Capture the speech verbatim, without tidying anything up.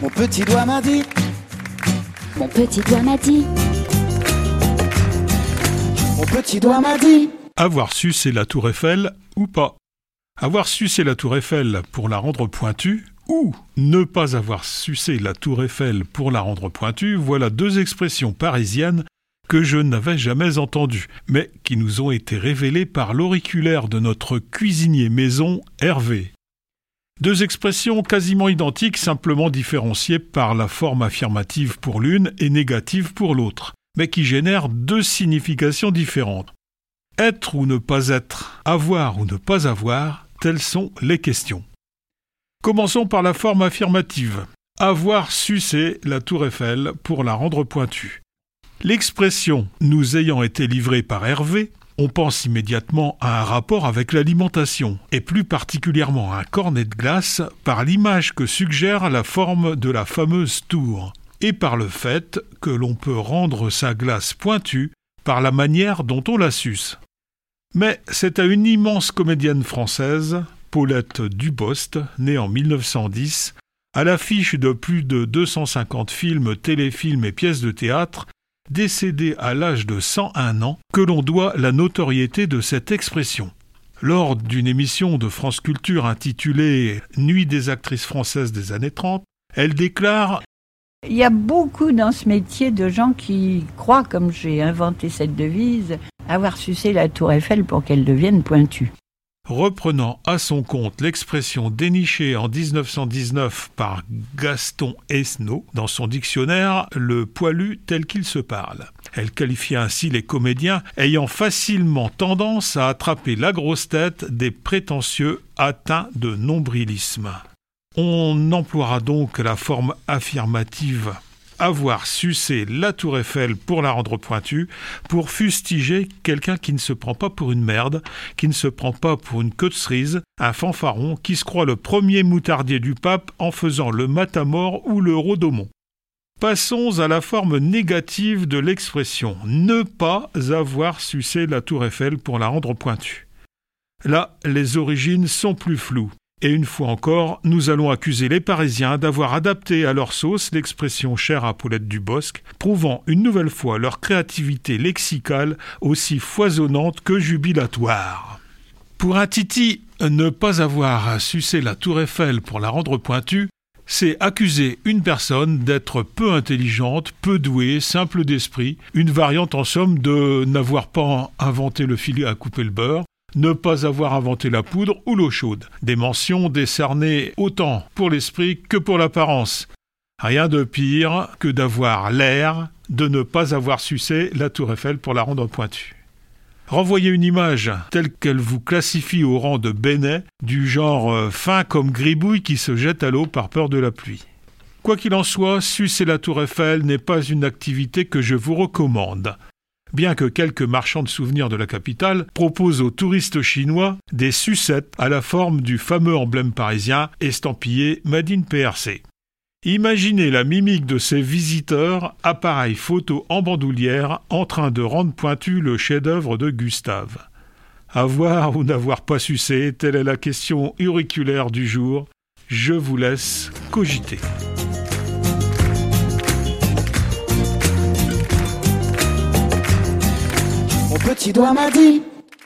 Mon petit doigt m'a dit. Mon petit doigt m'a dit. Mon petit doigt m'a dit. Avoir sucé la tour Eiffel ou pas. Avoir sucé la tour Eiffel pour la rendre pointue ou ne pas avoir sucé la tour Eiffel pour la rendre pointue, voilà deux expressions parisiennes que je n'avais jamais entendues, mais qui nous ont été révélées par l'auriculaire de notre cuisinier maison, Hervé. Deux expressions quasiment identiques, simplement différenciées par la forme affirmative pour l'une et négative pour l'autre, mais qui génèrent deux significations différentes. Être ou ne pas être, avoir ou ne pas avoir, telles sont les questions. Commençons par la forme affirmative. Avoir sucé la tour Eiffel pour la rendre pointue. L'expression nous ayant été livrée par Hervé, on pense immédiatement à un rapport avec l'alimentation, et plus particulièrement à un cornet de glace par l'image que suggère la forme de la fameuse tour, et par le fait que l'on peut rendre sa glace pointue par la manière dont on la suce. Mais c'est à une immense comédienne française, Paulette Dubost, née en mille neuf cent dix, à l'affiche de plus de deux cent cinquante films, téléfilms et pièces de théâtre, décédée à l'âge de cent un ans, que l'on doit la notoriété de cette expression. Lors d'une émission de France Culture intitulée « Nuit des actrices françaises des années trente », elle déclare « Il y a beaucoup dans ce métier de gens qui croient, comme j'ai inventé cette devise, avoir sucé la tour Eiffel pour qu'elle devienne pointue. » Reprenant à son compte l'expression dénichée en dix-neuf cent dix-neuf par Gaston Esnault dans son dictionnaire « Le poilu tel qu'il se parle ». Elle qualifie ainsi les comédiens ayant facilement tendance à attraper la grosse tête des prétentieux atteints de nombrilisme. On emploiera donc la forme affirmative « avoir sucé la tour Eiffel pour la rendre pointue » pour fustiger quelqu'un qui ne se prend pas pour une merde, qui ne se prend pas pour une queue de cerise, un fanfaron qui se croit le premier moutardier du pape en faisant le matamor ou le rodomont. Passons à la forme négative de l'expression « ne pas avoir sucé la tour Eiffel pour la rendre pointue ». Là, les origines sont plus floues. Et une fois encore, nous allons accuser les Parisiens d'avoir adapté à leur sauce l'expression chère à Paulette Dubosc, prouvant une nouvelle fois leur créativité lexicale aussi foisonnante que jubilatoire. Pour un titi, ne pas avoir sucé la tour Eiffel pour la rendre pointue, c'est accuser une personne d'être peu intelligente, peu douée, simple d'esprit, une variante en somme de n'avoir pas inventé le filet à couper le beurre, ne pas avoir inventé la poudre ou l'eau chaude. Des mentions décernées autant pour l'esprit que pour l'apparence. Rien de pire que d'avoir l'air de ne pas avoir sucé la tour Eiffel pour la rendre pointue. Renvoyez une image telle qu'elle vous classifie au rang de bénet, du genre euh, fin comme gribouille qui se jette à l'eau par peur de la pluie. Quoi qu'il en soit, sucer la tour Eiffel n'est pas une activité que je vous recommande. Bien que quelques marchands de souvenirs de la capitale proposent aux touristes chinois des sucettes à la forme du fameux emblème parisien estampillé Made in P R C. Imaginez la mimique de ces visiteurs, appareil photo en bandoulière, en train de rendre pointu le chef-d'œuvre de Gustave. Avoir ou n'avoir pas sucé, telle est la question auriculaire du jour. Je vous laisse cogiter. Mon petit doigt m'a dit.